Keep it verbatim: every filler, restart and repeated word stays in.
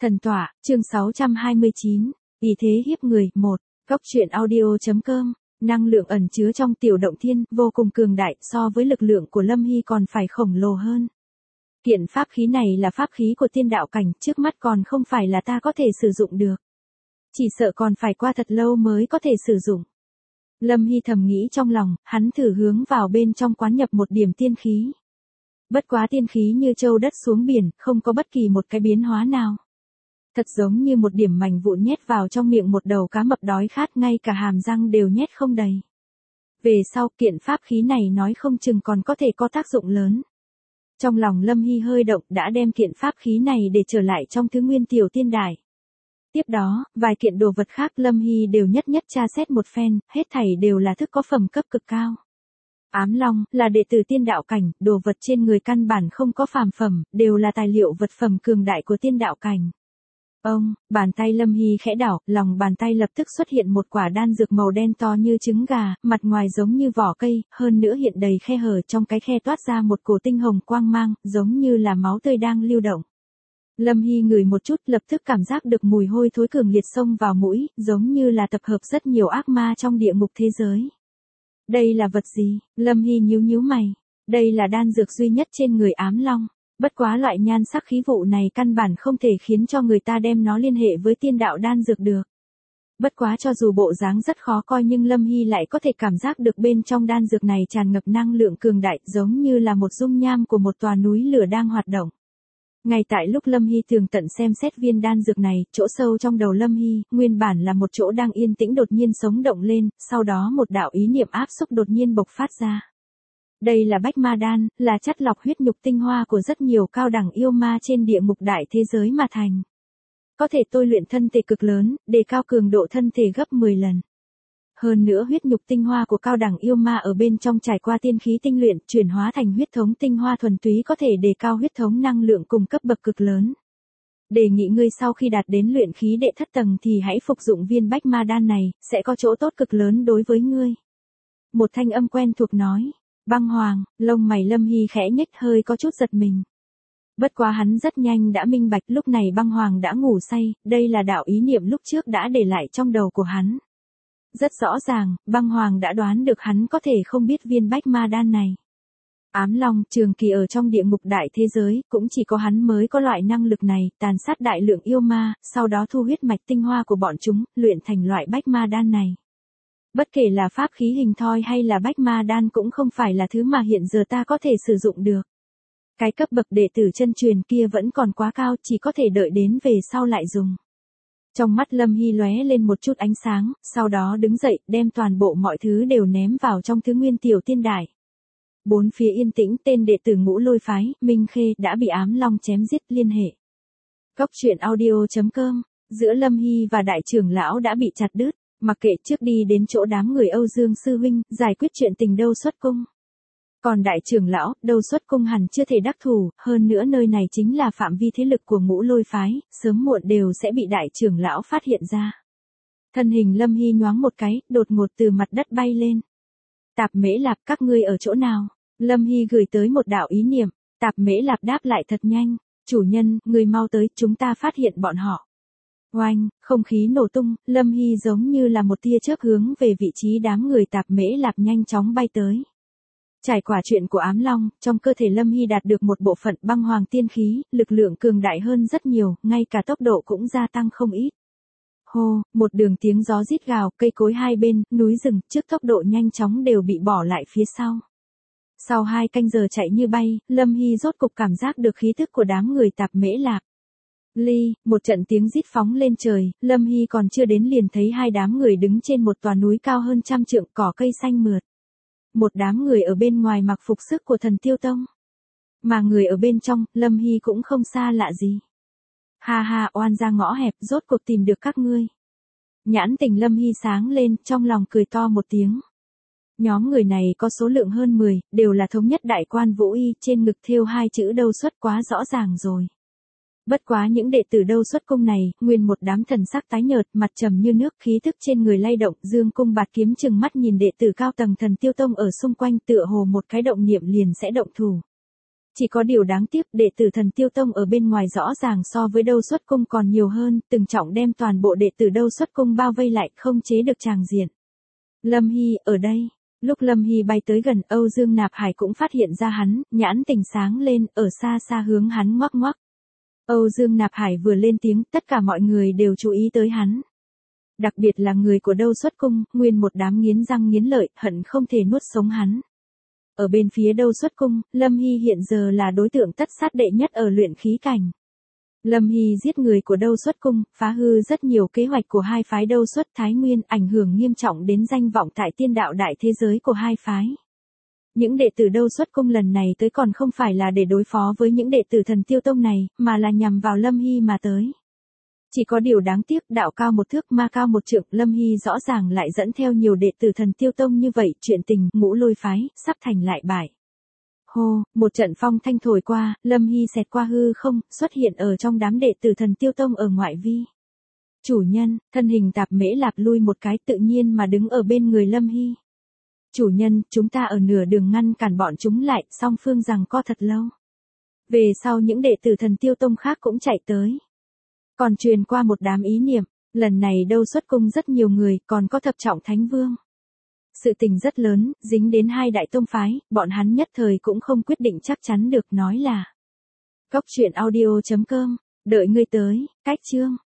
Thần tọa, chương sáu trăm hai mươi chín, ý thế hiếp người, một, Cốc truyện audio.com, năng lượng ẩn chứa trong tiểu động thiên, vô cùng cường đại, so với lực lượng của Lâm Hy còn phải khổng lồ hơn. Kiện pháp khí này là pháp khí của tiên đạo cảnh, trước mắt còn không phải là ta có thể sử dụng được. Chỉ sợ còn phải qua thật lâu mới có thể sử dụng. Lâm Hy thầm nghĩ trong lòng, hắn thử hướng vào bên trong quán nhập một điểm tiên khí. Bất quá tiên khí như châu đất xuống biển, không có bất kỳ một cái biến hóa nào. Thật giống như một điểm mảnh vụn nhét vào trong miệng một đầu cá mập đói khát, ngay cả hàm răng đều nhét không đầy. Về sau kiện pháp khí này nói không chừng còn có thể có tác dụng lớn. Trong lòng Lâm Hy hơi động, đã đem kiện pháp khí này để trở lại trong thứ nguyên tiểu tiên đài. Tiếp đó, vài kiện đồ vật khác Lâm Hy đều nhất nhất tra xét một phen, hết thảy đều là thức có phẩm cấp cực cao. Ám Long, là đệ tử tiên đạo cảnh, đồ vật trên người căn bản không có phàm phẩm, đều là tài liệu vật phẩm cường đại của tiên đạo cảnh. Ông, bàn tay Lâm Hy khẽ đảo, lòng bàn tay lập tức xuất hiện một quả đan dược màu đen to như trứng gà, mặt ngoài giống như vỏ cây, hơn nữa hiện đầy khe hở, trong cái khe toát ra một cổ tinh hồng quang mang, giống như là máu tươi đang lưu động. Lâm Hy ngửi một chút, lập tức cảm giác được mùi hôi thối cường liệt xông vào mũi, giống như là tập hợp rất nhiều ác ma trong địa ngục thế giới. Đây là vật gì? Lâm Hy nhíu nhíu mày. Đây là đan dược duy nhất trên người Ám Long. Bất quá loại nhan sắc khí vụ này căn bản không thể khiến cho người ta đem nó liên hệ với tiên đạo đan dược được. Bất quá cho dù bộ dáng rất khó coi nhưng Lâm Hy lại có thể cảm giác được bên trong đan dược này tràn ngập năng lượng cường đại, giống như là một dung nham của một tòa núi lửa đang hoạt động. Ngay tại lúc Lâm Hy tường tận xem xét viên đan dược này, chỗ sâu trong đầu Lâm Hy, nguyên bản là một chỗ đang yên tĩnh đột nhiên sống động lên, sau đó một đạo ý niệm áp xúc đột nhiên bộc phát ra. Đây là Bách Ma Đan, là chất lọc huyết nhục tinh hoa của rất nhiều cao đẳng yêu ma trên địa ngục đại thế giới mà thành. Có thể tôi luyện thân thể cực lớn, đề cao cường độ thân thể gấp mười lần. Hơn nữa huyết nhục tinh hoa của cao đẳng yêu ma ở bên trong trải qua tiên khí tinh luyện, chuyển hóa thành huyết thống tinh hoa thuần túy có thể đề cao huyết thống năng lượng cùng cấp bậc cực lớn. Đề nghị ngươi sau khi đạt đến luyện khí đệ thất tầng thì hãy phục dụng viên Bách Ma Đan này, sẽ có chỗ tốt cực lớn đối với ngươi. Một thanh âm quen thuộc nói. Băng Hoàng, lông mày Lâm Hy khẽ nhếch, hơi có chút giật mình. Bất quá hắn rất nhanh đã minh bạch, lúc này Băng Hoàng đã ngủ say, đây là đạo ý niệm lúc trước đã để lại trong đầu của hắn. Rất rõ ràng, Băng Hoàng đã đoán được hắn có thể không biết viên Bách Ma Đan này. Ám Long, trường kỳ ở trong địa ngục đại thế giới, cũng chỉ có hắn mới có loại năng lực này, tàn sát đại lượng yêu ma, sau đó thu huyết mạch tinh hoa của bọn chúng, luyện thành loại Bách Ma Đan này. Bất kể là pháp khí hình thoi hay là Bách Ma Đan cũng không phải là thứ mà hiện giờ ta có thể sử dụng được. Cái cấp bậc đệ tử chân truyền kia vẫn còn quá cao, chỉ có thể đợi đến về sau lại dùng. Trong mắt Lâm Hy lóe lên một chút ánh sáng, sau đó đứng dậy, đem toàn bộ mọi thứ đều ném vào trong thứ nguyên tiểu tiên đài. Bốn phía yên tĩnh, tên đệ tử Ngũ Lôi phái, Minh Khê, đã bị Ám Long chém giết. Liên hệ Cốc truyện audio.com, giữa Lâm Hy và đại trưởng lão đã bị chặt đứt. Mặc kệ, trước đi đến chỗ đám người Âu Dương sư huynh, giải quyết chuyện tình Đâu Xuất Cung. Còn đại trưởng lão, Đâu Xuất Cung hẳn chưa thể đắc thủ, hơn nữa nơi này chính là phạm vi thế lực của Ngũ Lôi phái, sớm muộn đều sẽ bị đại trưởng lão phát hiện ra. Thân hình Lâm Hy nhoáng một cái, đột ngột từ mặt đất bay lên. Tạp Mễ Lạp, các ngươi ở chỗ nào? Lâm Hy gửi tới một đạo ý niệm, Tạp Mễ Lạp đáp lại thật nhanh, chủ nhân, người mau tới, chúng ta phát hiện bọn họ. Oanh, không khí nổ tung, Lâm Hy giống như là một tia chớp hướng về vị trí đám người Tạp Mễ Lạp nhanh chóng bay tới. Trải qua chuyện của Ám Long, trong cơ thể Lâm Hy đạt được một bộ phận băng hoàng tiên khí, lực lượng cường đại hơn rất nhiều, ngay cả tốc độ cũng gia tăng không ít. Hô, một đường tiếng gió rít gào, cây cối hai bên, núi rừng, trước tốc độ nhanh chóng đều bị bỏ lại phía sau. Sau hai canh giờ chạy như bay, Lâm Hy rốt cục cảm giác được khí thức của đám người Tạp Mễ Lạp. Ly, một trận tiếng rít phóng lên trời, Lâm Hy còn chưa đến liền thấy hai đám người đứng trên một tòa núi cao hơn trăm trượng, cỏ cây xanh mượt. Một đám người ở bên ngoài mặc phục sức của Thần Tiêu Tông. Mà người ở bên trong, Lâm Hy cũng không xa lạ gì. Ha ha, oan ra ngõ hẹp, rốt cuộc tìm được các ngươi. Nhãn tình Lâm Hy sáng lên, trong lòng cười to một tiếng. Nhóm người này có số lượng hơn mười, đều là thống nhất đại quan vũ y, trên ngực thêu hai chữ Đâu Xuất quá rõ ràng rồi. Bất quá những đệ tử Đâu Xuất Cung này, nguyên một đám thần sắc tái nhợt, mặt trầm như nước, khí thức trên người lay động, dương cung bạt kiếm chừng mắt nhìn đệ tử cao tầng Thần Tiêu Tông ở xung quanh, tựa hồ một cái động niệm liền sẽ động thủ. Chỉ có điều đáng tiếc, đệ tử Thần Tiêu Tông ở bên ngoài rõ ràng so với Đâu Xuất Cung còn nhiều hơn, từng trọng đem toàn bộ đệ tử Đâu Xuất Cung bao vây lại, không chế được tràng diện. Lâm Hy, ở đây. Lúc Lâm Hy bay tới gần, Âu Dương Nạp Hải cũng phát hiện ra hắn, nhãn tình sáng lên, ở xa xa hướng hắn ngoắc ngoắc. Âu Dương Nạp Hải vừa lên tiếng, tất cả mọi người đều chú ý tới hắn. Đặc biệt là người của Đâu Xuất Cung, nguyên một đám nghiến răng nghiến lợi, hận không thể nuốt sống hắn. Ở bên phía Đâu Xuất Cung, Lâm Hy hiện giờ là đối tượng tất sát đệ nhất ở luyện khí cảnh. Lâm Hy giết người của Đâu Xuất Cung, phá hư rất nhiều kế hoạch của hai phái Đâu Xuất Thái Nguyên, ảnh hưởng nghiêm trọng đến danh vọng tại tiên đạo đại thế giới của hai phái. Những đệ tử Đâu Xuất Cung lần này tới còn không phải là để đối phó với những đệ tử Thần Tiêu Tông này, mà là nhằm vào Lâm Hy mà tới. Chỉ có điều đáng tiếc, đạo cao một thước ma cao một trượng, Lâm Hy rõ ràng lại dẫn theo nhiều đệ tử Thần Tiêu Tông như vậy, chuyện tình Ngũ Lôi phái sắp thành lại bại. Hô, một trận phong thanh thổi qua, Lâm Hy xẹt qua hư không, xuất hiện ở trong đám đệ tử Thần Tiêu Tông ở ngoại vi. Chủ nhân, thân hình Tạp Mễ Lạp lui một cái, tự nhiên mà đứng ở bên người Lâm Hy. Chủ nhân, chúng ta ở nửa đường ngăn cản bọn chúng lại, song phương giằng co thật lâu. Về sau những đệ tử Thần Tiêu Tông khác cũng chạy tới. Còn truyền qua một đám ý niệm, lần này Đâu Xuất Cung rất nhiều người, còn có thập trọng thánh vương. Sự tình rất lớn, dính đến hai đại tông phái, bọn hắn nhất thời cũng không quyết định chắc chắn được, nói là. Cốc truyện audio chấm com, đợi ngươi tới, cách chương.